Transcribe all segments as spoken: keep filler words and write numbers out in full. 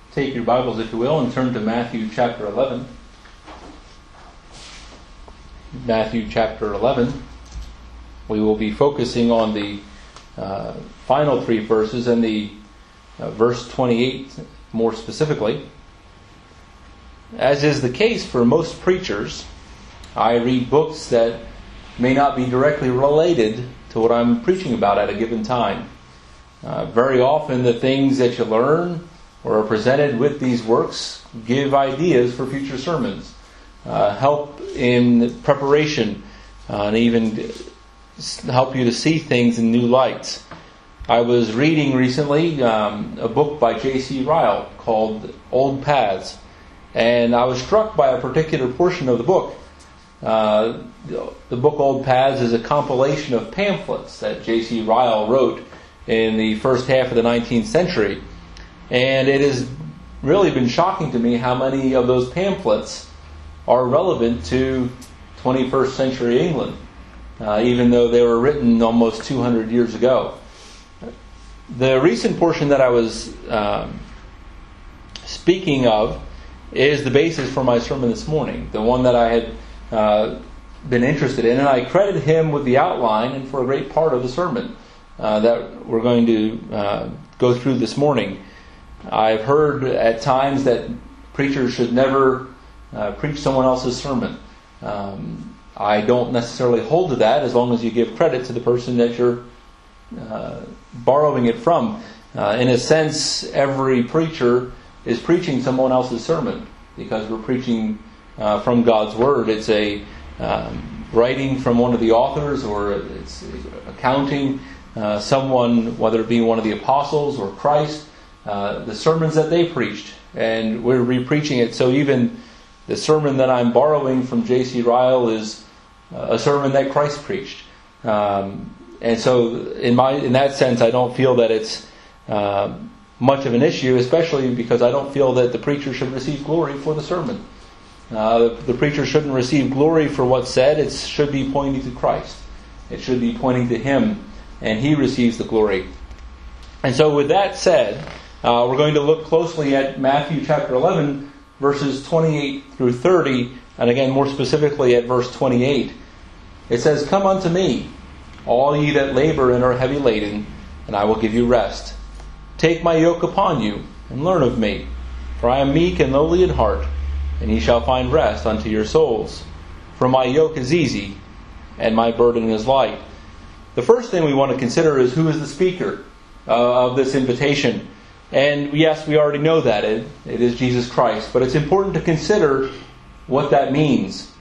take your Bibles, if you will, and turn to Matthew chapter eleven. Matthew chapter eleven. We will be focusing on the uh, final three verses and the uh, verse twenty-eight more specifically. As is the case for most preachers, I read books that may not be directly related to what I'm preaching about at a given time. Uh, very often the things that you learn or are presented with these works give ideas for future sermons, uh, help in preparation, uh, and even help you to see things in new lights. I was reading recently um, a book by J C Ryle called Old Paths, and I was struck by a particular portion of the book. Uh, the book Old Paths is a compilation of pamphlets that J C Ryle wrote in the first half of the nineteenth century. And it has really been shocking to me how many of those pamphlets are relevant to twenty-first century England, uh, even though they were written almost two hundred years ago. The recent portion that I was um, speaking of is the basis for my sermon this morning, the one that I had uh, been interested in, and I credit him with the outline and for a great part of the sermon uh, that we're going to uh, go through this morning. I've heard at times that preachers should never uh, preach someone else's sermon. Um, I don't necessarily hold to that as long as you give credit to the person that you're uh, borrowing it from. Uh, in a sense, every preacher is preaching someone else's sermon because we're preaching uh, from God's Word. It's a um, writing from one of the authors, or it's accounting uh, someone, whether it be one of the apostles or Christ, Uh, the sermons that they preached, and we're re-preaching it. So even the sermon that I'm borrowing from J C Ryle is uh, a sermon that Christ preached. Um, and so in my in that sense, I don't feel that it's uh, much of an issue, especially because I don't feel that the preacher should receive glory for the sermon. Uh, the, the preacher shouldn't receive glory for what's said. It should be pointing to Christ. It should be pointing to Him, and He receives the glory. And so with that said, Uh, we're going to look closely at Matthew chapter eleven, verses twenty-eight through thirty, and again more specifically at verse twenty-eight. It says, "Come unto me, all ye that labor and are heavy laden, and I will give you rest. Take my yoke upon you, and learn of me, for I am meek and lowly in heart, and ye shall find rest unto your souls. For my yoke is easy, and my burden is light." The first thing we want to consider is who is the speaker uh, of this invitation. And yes, we already know that. It, it is Jesus Christ. But it's important to consider what that means.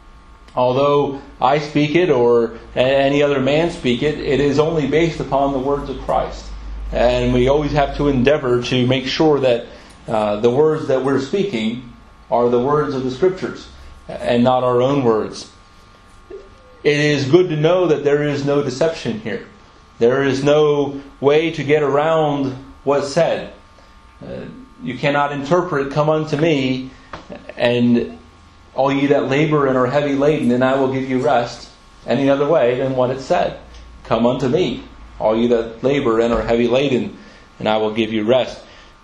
Although I speak it or any other man speak it, it is only based upon the words of Christ. And we always have to endeavor to make sure that uh, the words that we're speaking are the words of the Scriptures and not our own words. It is good to know that there is no deception here. There is no way to get around what's said. Uh, you cannot interpret, "Come unto me, and all ye that labor and are heavy laden, and I will give you rest," any other way than what it said. "Come unto me, all ye that labor and are heavy laden, and I will give you rest."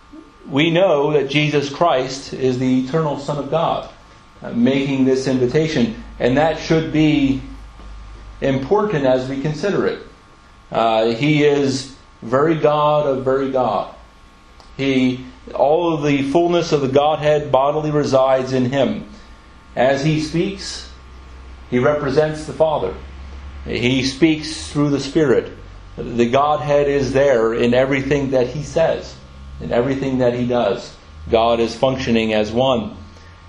We know that Jesus Christ is the eternal Son of God, uh, making this invitation, and that should be important as we consider it. Uh, he is very God of very God. He, all of the fullness of the Godhead bodily resides in Him. As He speaks, He represents the Father. He speaks through the Spirit. The Godhead is there in everything that He says, in everything that He does. God is functioning as one.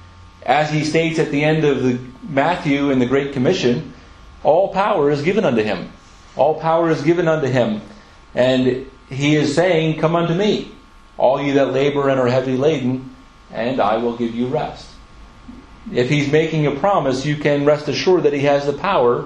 As He states at the end of the Matthew in the Great Commission, all power is given unto Him. All power is given unto Him. And He is saying, "Come unto me, all ye that labor and are heavy laden, and I will give you rest." If He's making a promise, you can rest assured that He has the power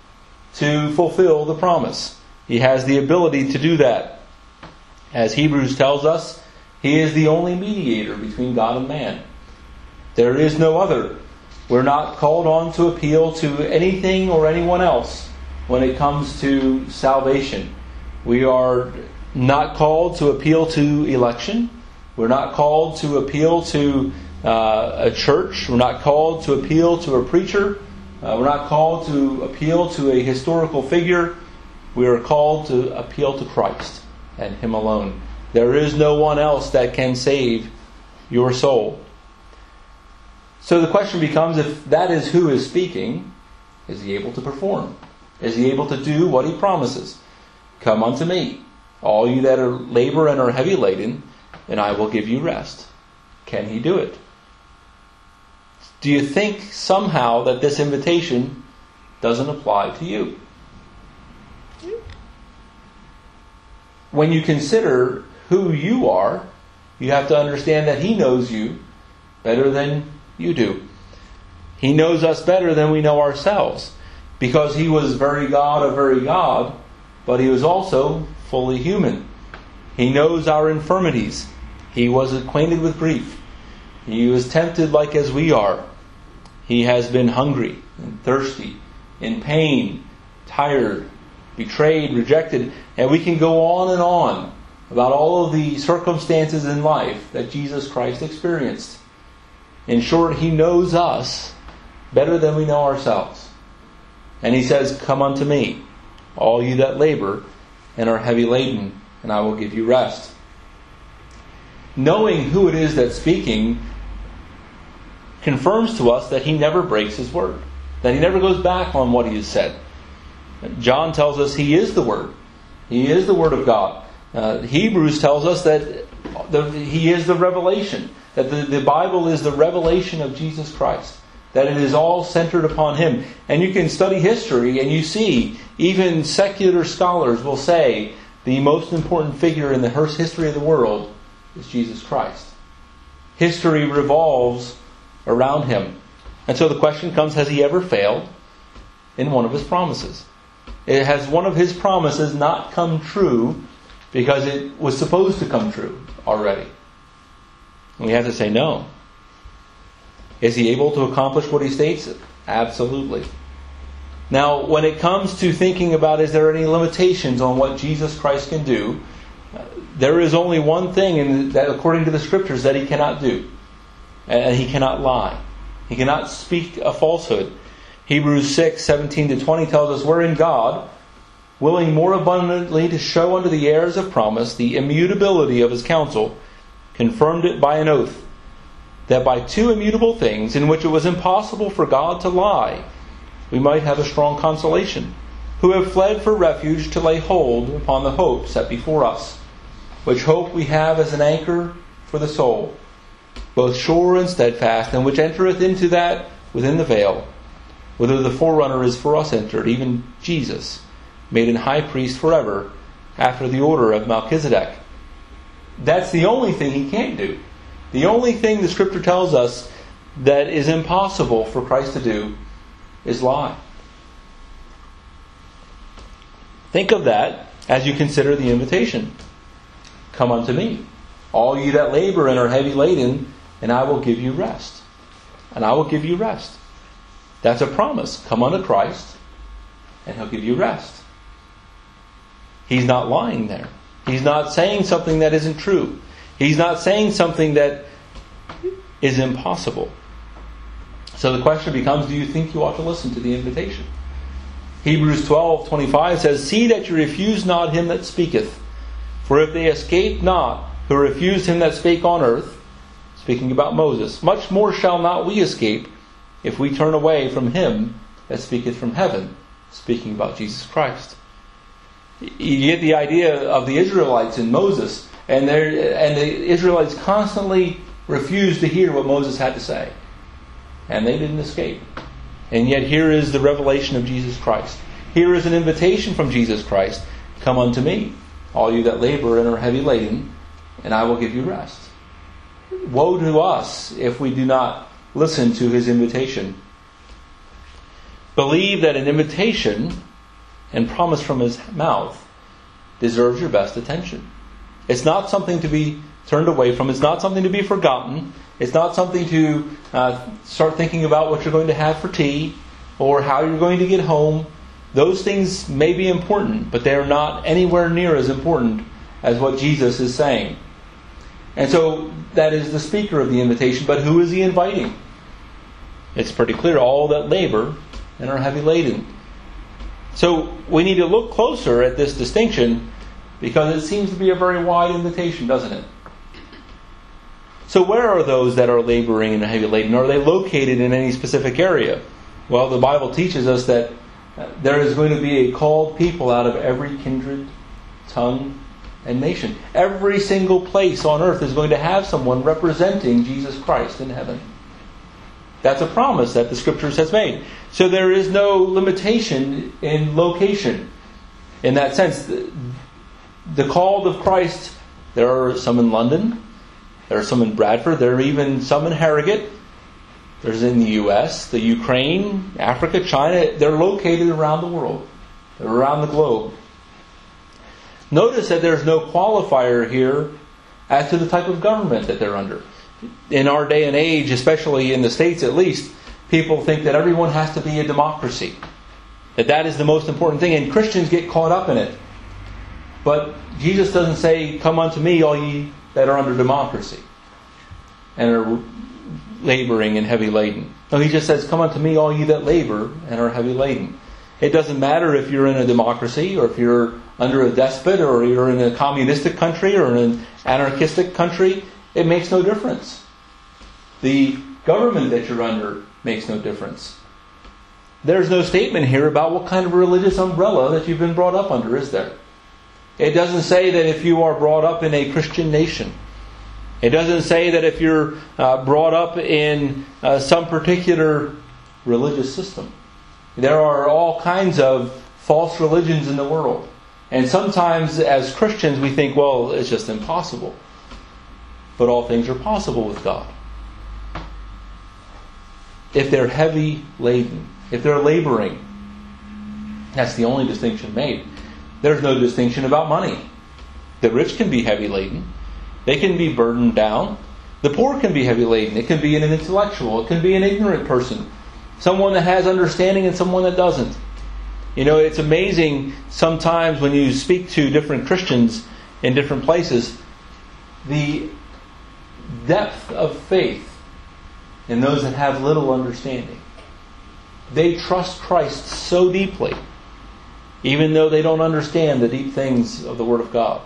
to fulfill the promise. He has the ability to do that. As Hebrews tells us, He is the only mediator between God and man. There is no other. We're not called on to appeal to anything or anyone else when it comes to salvation. We are not called to appeal to election. We're not called to appeal to uh, a church. We're not called to appeal to a preacher. Uh, we're not called to appeal to a historical figure. We are called to appeal to Christ and Him alone. There is no one else that can save your soul. So the question becomes, if that is who is speaking, is He able to perform? Is He able to do what He promises? Come unto me, all you that are labor and are heavy laden, and I will give you rest. Can He do it? Do you think somehow that this invitation doesn't apply to you? When you consider who you are, you have to understand that He knows you better than you do. He knows us better than we know ourselves, because He was very God of very God, but He was also fully human. He knows our infirmities. He was acquainted with grief. He was tempted like as we are. He has been hungry and thirsty, in pain, tired, betrayed, rejected. And we can go on and on about all of the circumstances in life that Jesus Christ experienced. In short, He knows us better than we know ourselves. And He says, come unto me, all you that labor and are heavy laden, and I will give you rest. Knowing who it is that's speaking confirms to us that He never breaks His word, that He never goes back on what He has said. John tells us He is the Word. He is the Word of God. Uh, Hebrews tells us that the, He is the revelation, that the, the Bible is the revelation of Jesus Christ, that it is all centered upon Him. And you can study history and you see, even secular scholars will say, the most important figure in the history of the world is Jesus Christ. History revolves around Him. And so the question comes, has He ever failed in one of His promises? It has one of His promises not come true because it was supposed to come true already? And we have to say no. Is He able to accomplish what He states? Absolutely. Now, when it comes to thinking about, is there any limitations on what Jesus Christ can do, there is only one thing in that, according to the Scriptures, that He cannot do. And He cannot lie. He cannot speak a falsehood. Hebrews six, seventeen to twenty tells us, wherein God, willing more abundantly to show unto the heirs of promise the immutability of His counsel, confirmed it by an oath, that by two immutable things, in which it was impossible for God to lie, we might have a strong consolation, who have fled for refuge to lay hold upon the hope set before us, which hope we have as an anchor for the soul, both sure and steadfast, and which entereth into that within the veil, whither the forerunner is for us entered, even Jesus, made an high priest forever, after the order of Melchizedek. That's the only thing He can't do. The only thing the Scripture tells us that is impossible for Christ to do is lie. Think of that as you consider the invitation. Come unto me, all you that labor and are heavy laden, and I will give you rest. And I will give you rest. That's a promise. Come unto Christ, and He'll give you rest. He's not lying there. He's not saying something that isn't true. He's not saying something that is impossible. So the question becomes, do you think you ought to listen to the invitation? Hebrews twelve twenty-five says, see that you refuse not him that speaketh. For if they escape not who refused him that spake on earth, speaking about Moses, much more shall not we escape if we turn away from him that speaketh from heaven, speaking about Jesus Christ. You get the idea of the Israelites and Moses, and, and the Israelites constantly refused to hear what Moses had to say. And they didn't escape. And yet here is the revelation of Jesus Christ. Here is an invitation from Jesus Christ. Come unto me, all you that labor and are heavy laden, and I will give you rest. Woe to us if we do not listen to His invitation. Believe that an invitation and promise from His mouth deserves your best attention. It's not something to be turned away from. It's not something to be forgotten. It's not something to uh, start thinking about what you're going to have for tea or how you're going to get home. Those things may be important, but they are not anywhere near as important as what Jesus is saying. And so that is the speaker of the invitation, but who is he inviting? It's pretty clear, all that labor and are heavy laden. So we need to look closer at this distinction, because it seems to be a very wide invitation, doesn't it? So where are those that are laboring and heavy laden? Are they located in any specific area? Well, the Bible teaches us that there is going to be a called people out of every kindred, tongue, and nation. Every single place on earth is going to have someone representing Jesus Christ in heaven. That's a promise that the Scriptures has made. So there is no limitation in location. In that sense, the, the called of Christ, there are some in London, there are some in Bradford, there are even some in Harrogate. There's in the U S, the Ukraine, Africa, China. They're located around the world. They're around the globe. Notice that there's no qualifier here as to the type of government that they're under. In our day and age, especially in the States at least, people think that everyone has to be a democracy. That that is the most important thing, and Christians get caught up in it. But Jesus doesn't say, "Come unto me, all ye that are under democracy and are laboring and heavy laden." No, he just says, "Come unto me, all ye that labor and are heavy laden." It doesn't matter if you're in a democracy or if you're under a despot or you're in a communistic country or in an anarchistic country. It makes no difference. The government that you're under makes no difference. There's no statement here about what kind of religious umbrella that you've been brought up under, is there? It doesn't say that if you are brought up in a Christian nation. It doesn't say that if you're uh, brought up in uh, some particular religious system. There are all kinds of false religions in the world. And sometimes as Christians we think, well, it's just impossible. But all things are possible with God. If they're heavy laden, if they're laboring, that's the only distinction made. There's no distinction about money. The rich can be heavy laden. They can be burdened down. The poor can be heavy laden. It can be an intellectual. It can be an ignorant person. Someone that has understanding and someone that doesn't. You know, it's amazing sometimes when you speak to different Christians in different places, the depth of faith in those that have little understanding. They trust Christ so deeply, even though they don't understand the deep things of the Word of God.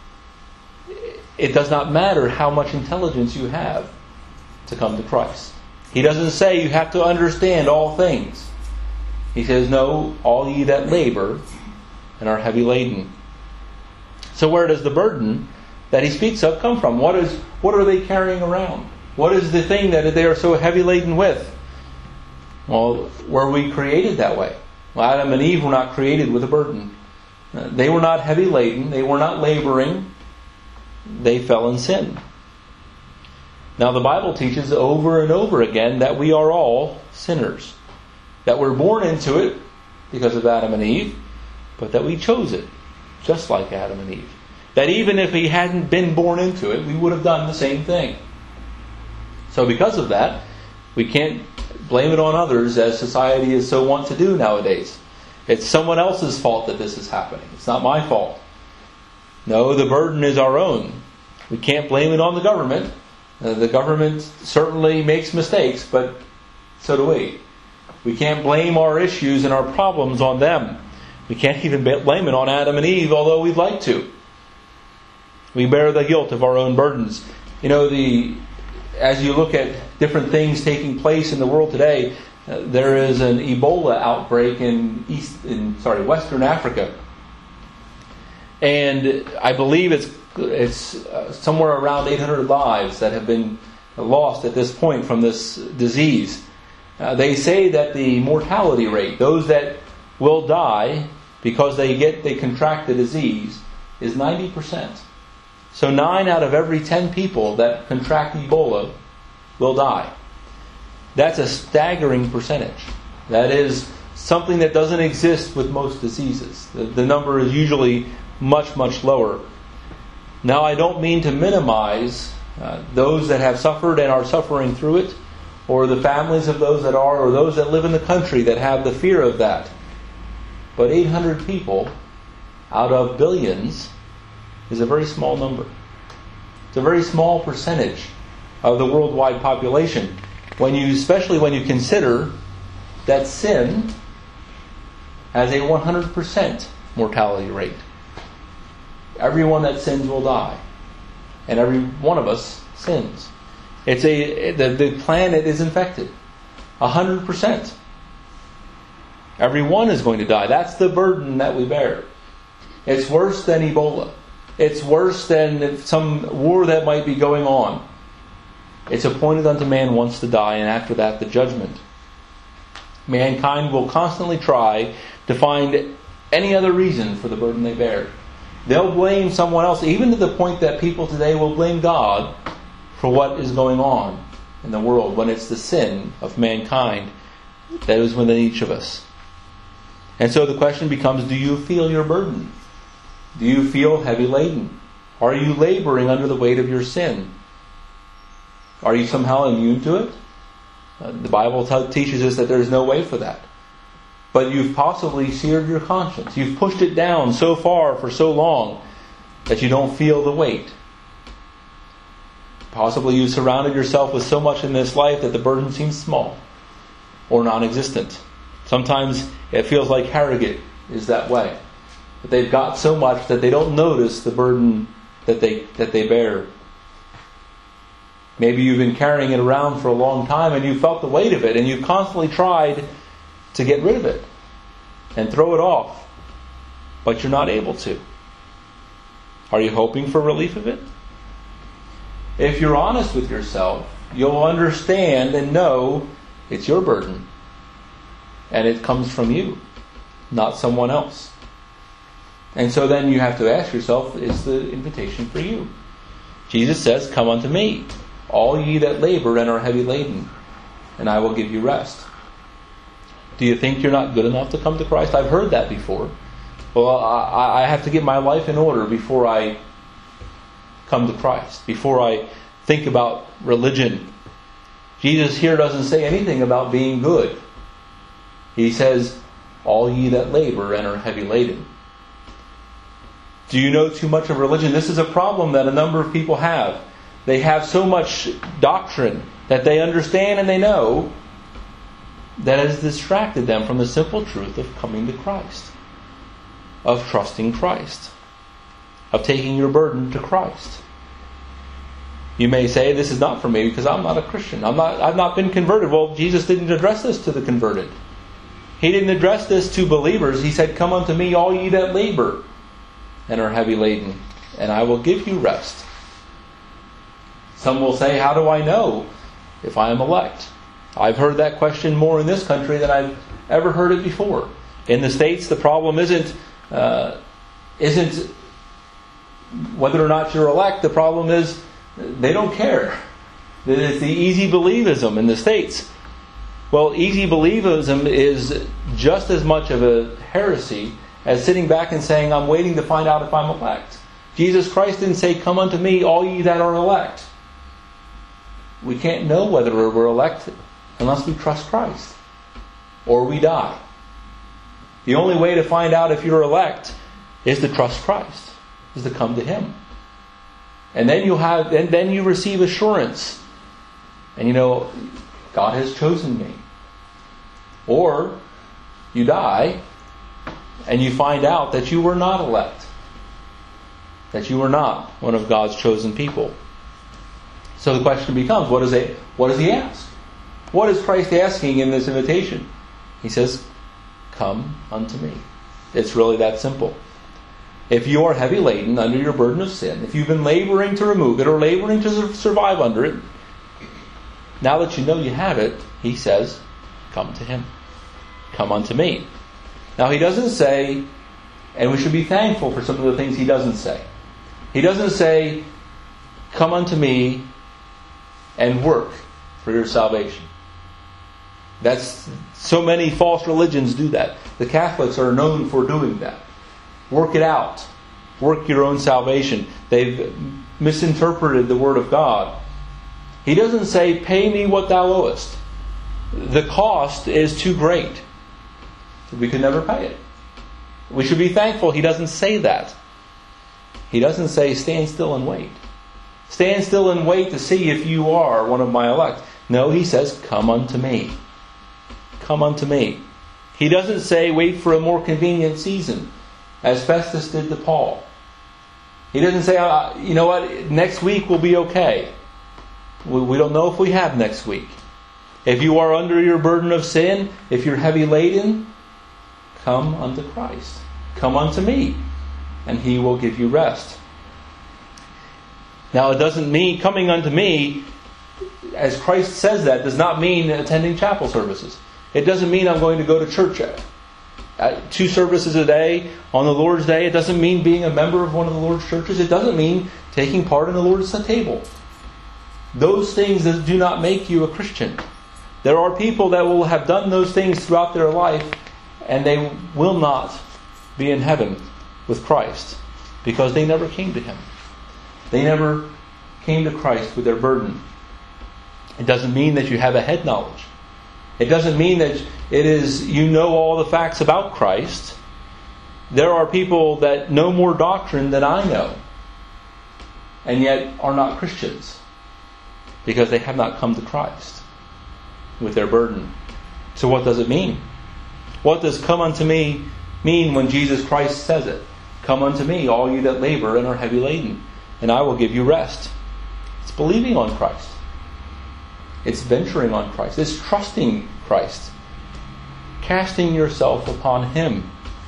It does not matter how much intelligence you have to come to Christ. He doesn't say you have to understand all things. He says, "No, all ye that labor and are heavy laden." So where does the burden that he speaks of come from? What is what are they carrying around? What is the thing that they are so heavy laden with? Well, were we created that way? Well, Adam and Eve were not created with a burden. They were not heavy laden. They were not laboring. They fell in sin. Now the Bible teaches over and over again that we are all sinners. That we're born into it because of Adam and Eve, but that we chose it, just like Adam and Eve. That even if we hadn't been born into it, we would have done the same thing. So because of that, we can't blame it on others as society is so wont to do nowadays. It's someone else's fault that this is happening. It's not my fault. No, the burden is our own. We can't blame it on the government. Uh, the government certainly makes mistakes, but so do we. We can't blame our issues and our problems on them. We can't even blame it on Adam and Eve, although we'd like to. We bear the guilt of our own burdens. You know, the as you look at different things taking place in the world today, uh, there is an Ebola outbreak in East, in sorry, Western Africa, and I believe it's it's uh, somewhere around eight hundred lives that have been lost at this point from this disease. Uh, they say that the mortality rate, those that will die because they get they contract the disease, is ninety percent. So nine out of every ten people that contract Ebola will die. That's a staggering percentage. That is something that doesn't exist with most diseases. The, the number is usually much, much lower. Now, I don't mean to minimize uh, those that have suffered and are suffering through it, or the families of those that are, or those that live in the country that have the fear of that. But eight hundred people out of billions is a very small number. It's a very small percentage of the worldwide population. When you, especially when you consider that sin has a one hundred percent mortality rate. Everyone that sins will die. And every one of us sins. It's a the, the planet is infected. one hundred percent. Everyone is going to die. That's the burden that we bear. It's worse than Ebola. It's worse than some war that might be going on. It's appointed unto man once to die, and after that the judgment. Mankind will constantly try to find any other reason for the burden they bear. They'll blame someone else, even to the point that people today will blame God for what is going on in the world, when it's the sin of mankind that is within each of us. And so the question becomes, do you feel your burden? Do you feel heavy laden? Are you laboring under the weight of your sin? Are you somehow immune to it? Uh, the Bible t- teaches us that there is no way for that. But you've possibly seared your conscience. You've pushed it down so far for so long that you don't feel the weight. Possibly you've surrounded yourself with so much in this life that the burden seems small or non-existent. Sometimes it feels like Harrogate is that way. That they've got so much that they don't notice the burden that they that they bear. Maybe you've been carrying it around for a long time and you felt the weight of it, and you've constantly tried to get rid of it and throw it off, but you're not able to. Are you hoping for relief of it? If you're honest with yourself, you'll understand and know it's your burden, and it comes from you, not someone else. And so then you have to ask yourself, is the invitation for you? Jesus says, "Come unto me, all ye that labor and are heavy laden, and I will give you rest." Do you think you're not good enough to come to Christ? I've heard that before. Well, I, I have to get my life in order before I come to Christ, before I think about religion. Jesus here doesn't say anything about being good. He says, all ye that labor and are heavy laden. Do you know too much of religion? This is a problem that a number of people have. They have so much doctrine that they understand and they know that has distracted them from the simple truth of coming to Christ, of trusting Christ, of taking your burden to Christ. You may say, this is not for me because I'm not a Christian. I'm not, I've not been converted. Well, Jesus didn't address this to the converted. He didn't address this to believers. He said, "Come unto me, all ye that labor and are heavy laden, and I will give you rest." Some will say, how do I know if I am elect? I've heard that question more in this country than I've ever heard it before. In the States, the problem isn't uh, isn't whether or not you're elect. The problem is they don't care. It's the easy believism in the States. Well, easy believism is just as much of a heresy as sitting back and saying, I'm waiting to find out if I'm elect. Jesus Christ didn't say, "Come unto me, all ye that are elect." We can't know whether we're elected unless we trust Christ, or we die. The only way to find out if you're elect is to trust Christ, is to come to Him. And then you have, and then you receive assurance. And you know, God has chosen me. Or you die and you find out that you were not elect, that you were not one of God's chosen people. So the question becomes, what is it? What does He ask? What is Christ asking in this invitation? He says, "Come unto me." It's really that simple. If you are heavy laden under your burden of sin, if you've been laboring to remove it or laboring to survive under it, now that you know you have it, He says, "Come to Him. Come unto me." Now He doesn't say, and we should be thankful for some of the things He doesn't say. He doesn't say, "Come unto me and work for your salvation." That's so many false religions do that. The Catholics are known for doing that. Work it out. Work your own salvation. They've misinterpreted the Word of God. He doesn't say, "Pay me what thou owest." The cost is too great. We could never pay it. We should be thankful He doesn't say that. He doesn't say, "Stand still and wait." Stand still and wait to see if you are one of my elect. No, he says, come unto me. Come unto me. He doesn't say wait for a more convenient season, as Festus did to Paul. He doesn't say, uh, you know what, next week will be okay. We, we don't know if we have next week. If you are under your burden of sin, if you're heavy laden, come unto Christ. Come unto me, and he will give you rest. Now, it doesn't mean coming unto me, as Christ says that, does not mean attending chapel services. It doesn't mean I'm going to go to church at, at two services a day on the Lord's Day. It doesn't mean being a member of one of the Lord's churches. It doesn't mean taking part in the Lord's table. Those things that do not make you a Christian. There are people that will have done those things throughout their life, and they will not be in heaven with Christ because they never came to Him. They never came to Christ with their burden. It doesn't mean that you have a head knowledge. It doesn't mean that it is you know all the facts about Christ. There are people that know more doctrine than I know, and yet are not Christians because they have not come to Christ with their burden. So what does it mean? What does come unto me mean when Jesus Christ says it? Come unto me, all you that labor and are heavy laden, and I will give you rest. It's believing on Christ. It's venturing on Christ. It's trusting Christ. Casting yourself upon Him.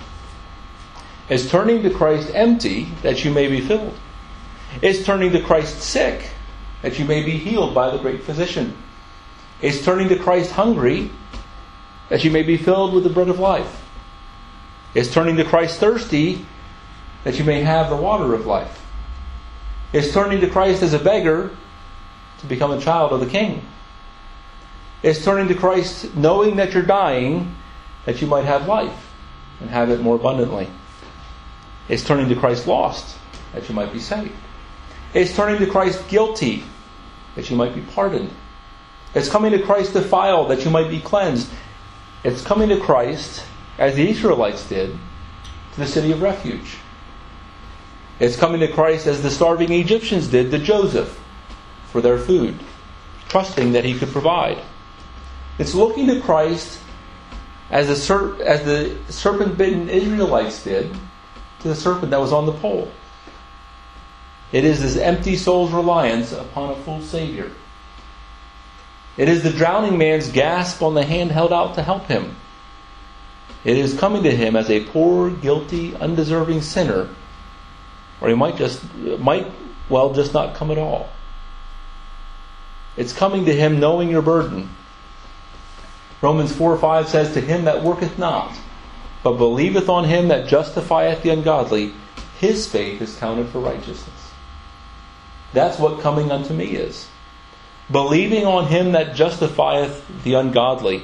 It's turning to Christ empty that you may be filled. It's turning to Christ sick that you may be healed by the great physician. It's turning to Christ hungry that you may be filled with the bread of life. It's turning to Christ thirsty that you may have the water of life. It's turning to Christ as a beggar to become a child of the King. It's turning to Christ knowing that you're dying that you might have life and have it more abundantly. It's turning to Christ lost that you might be saved. It's turning to Christ guilty that you might be pardoned. It's coming to Christ defiled that you might be cleansed. It's coming to Christ, as the Israelites did, to the city of refuge. It's coming to Christ as the starving Egyptians did to Joseph for their food, trusting that He could provide. It's looking to Christ as the, serp- as the serpent-bitten Israelites did to the serpent that was on the pole. It is this empty soul's reliance upon a full Savior. It is the drowning man's gasp on the hand held out to help him. It is coming to Him as a poor, guilty, undeserving sinner, or He might just might well just not come at all. It's coming to Him knowing your burden. Romans four five says, to him that worketh not, but believeth on Him that justifieth the ungodly, his faith is counted for righteousness. That's what coming unto me is. Believing on Him that justifieth the ungodly.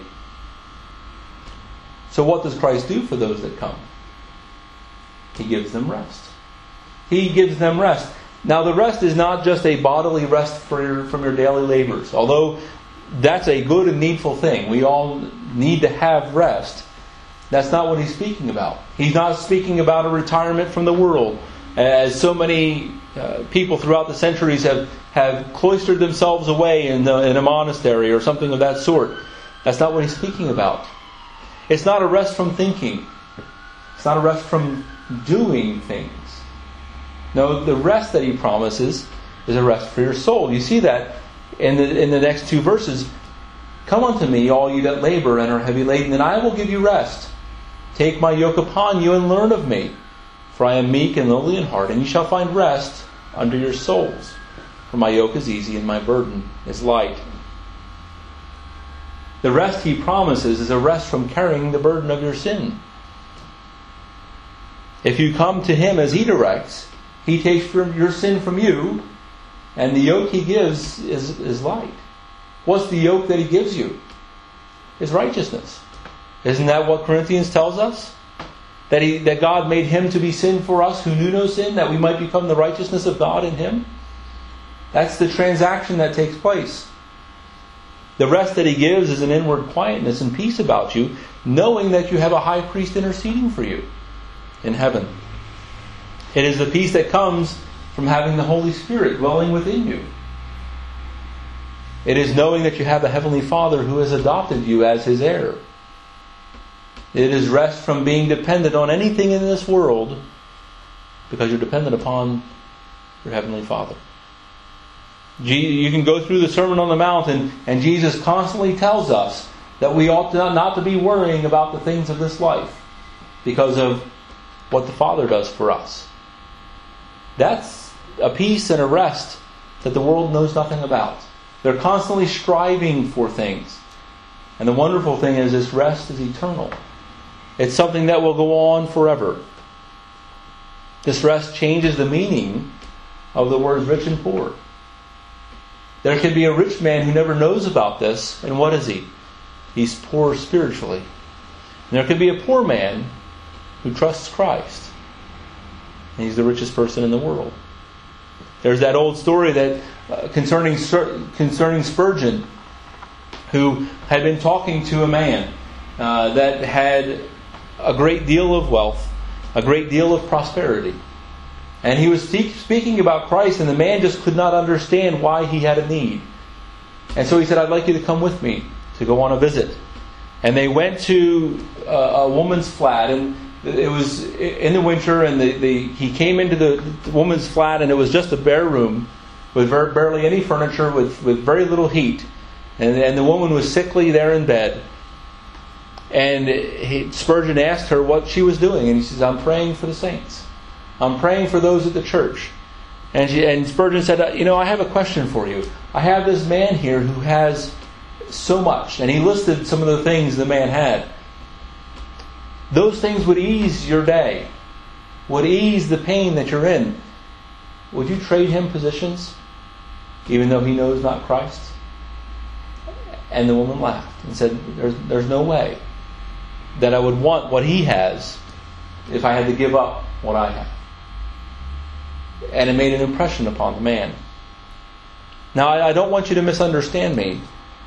So what does Christ do for those that come? He gives them rest. He gives them rest. Now the rest is not just a bodily rest for your, from your daily labors. Although that's a good and needful thing. We all need to have rest. That's not what He's speaking about. He's not speaking about a retirement from the world. As so many uh, people throughout the centuries have, have cloistered themselves away in, the, in a monastery or something of that sort. That's not what He's speaking about. It's not a rest from thinking. It's not a rest from doing things. No, the rest that He promises is a rest for your soul. You see that in the, in the next two verses. Come unto me, all you that labor and are heavy laden, and I will give you rest. Take my yoke upon you and learn of me. For I am meek and lowly in heart, and you shall find rest unto your souls. For my yoke is easy and my burden is light. The rest He promises is a rest from carrying the burden of your sin. If you come to Him as He directs, He takes from your sin from you, and the yoke He gives is, is light. What's the yoke that He gives you? It's righteousness. Isn't that what Corinthians tells us? That he, that God made Him to be sin for us who knew no sin, that we might become the righteousness of God in Him? That's the transaction that takes place. The rest that He gives is an inward quietness and peace about you, knowing that you have a high priest interceding for you in heaven. It is the peace that comes from from having the Holy Spirit dwelling within you. It is knowing that you have a Heavenly Father who has adopted you as His heir. It is rest from being dependent on anything in this world, because you're dependent upon your Heavenly Father. You can go through the Sermon on the Mount, and, and Jesus constantly tells us that we ought to not, not to be worrying about the things of this life because of what the Father does for us. That's a peace and a rest that the world knows nothing about. They're constantly striving for things. And the wonderful thing is this rest is eternal. It's something that will go on forever. This rest changes the meaning of the words rich and poor. There can be a rich man who never knows about this, and what is he? He's poor spiritually. And there can be a poor man who trusts Christ, and he's the richest person in the world. There's that old story that uh, concerning concerning Spurgeon, who had been talking to a man uh, that had a great deal of wealth, a great deal of prosperity. And he was speaking about Christ, and the man just could not understand why he had a need. And so he said, I'd like you to come with me to go on a visit. And they went to a, a woman's flat, and it was in the winter, and the, the, he came into the, the woman's flat, and it was just a bare room with very, barely any furniture, with, with very little heat. And, and the woman was sickly there in bed. And he, Spurgeon asked her what she was doing, and he says, I'm praying for the saints. I'm praying for those at the church. And, she, and Spurgeon said, you know, I have a question for you. I have this man here who has so much. And he listed some of the things the man had. Those things would ease your day, would ease the pain that you're in. Would you trade him positions, even though he knows not Christ? And the woman laughed and said, there's, there's no way that I would want what he has if I had to give up what I have. And it made an impression upon the man. Now, I, I don't want you to misunderstand me.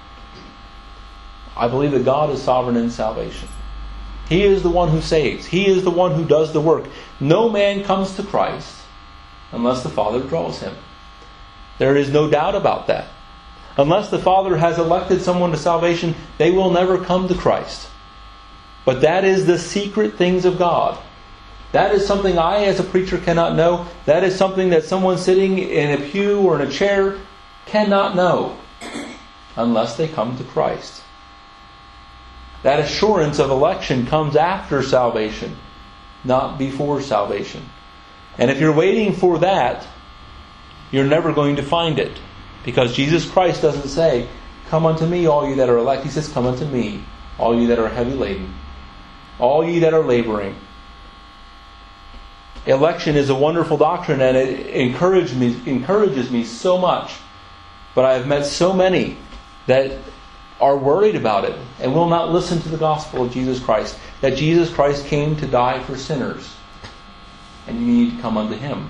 I believe that God is sovereign in salvation. He is the one who saves. He is the one who does the work. No man comes to Christ unless the Father draws him. There is no doubt about that. Unless the Father has elected someone to salvation, they will never come to Christ. But that is the secret things of God. That is something I, as a preacher, cannot know. That is something that someone sitting in a pew or in a chair cannot know unless they come to Christ. That assurance of election comes after salvation, not before salvation. And if you're waiting for that, you're never going to find it. Because Jesus Christ doesn't say, come unto me, all you that are elect. He says, come unto me, all you that are heavy laden. All you that are laboring. Election is a wonderful doctrine, and it encourages me, encourages me so much. But I have met so many that are worried about it and will not listen to the gospel of Jesus Christ. That Jesus Christ came to die for sinners. And you need to come unto Him.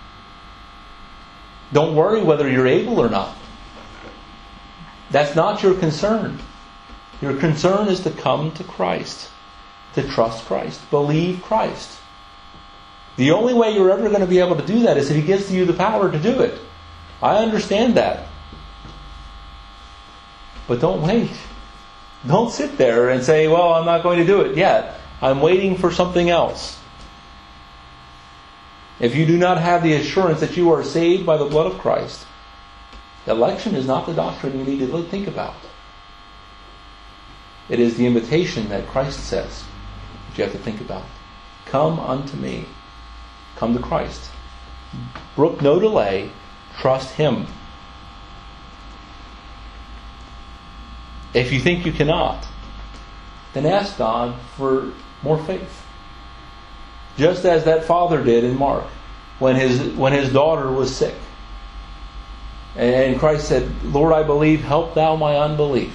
Don't worry whether you're able or not. That's not your concern. Your concern is to come to Christ. To trust Christ. Believe Christ. The only way you're ever going to be able to do that is if He gives you the power to do it. I understand that. But don't wait. Don't sit there and say, well, I'm not going to do it yet. I'm waiting for something else. If you do not have the assurance that you are saved by the blood of Christ, election is not the doctrine you need to think about. It is the invitation that Christ says that you have to think about. Come unto me. Come to Christ. Brook no delay. Trust Him. If you think you cannot, then ask God for more faith. Just as that father did in Mark when his when his daughter was sick. And Christ said, Lord, I believe, help thou my unbelief.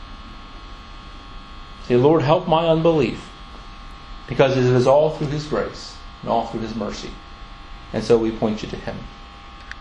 Say, Lord, help my unbelief. Because it is all through His grace and all through His mercy. And so we point you to Him.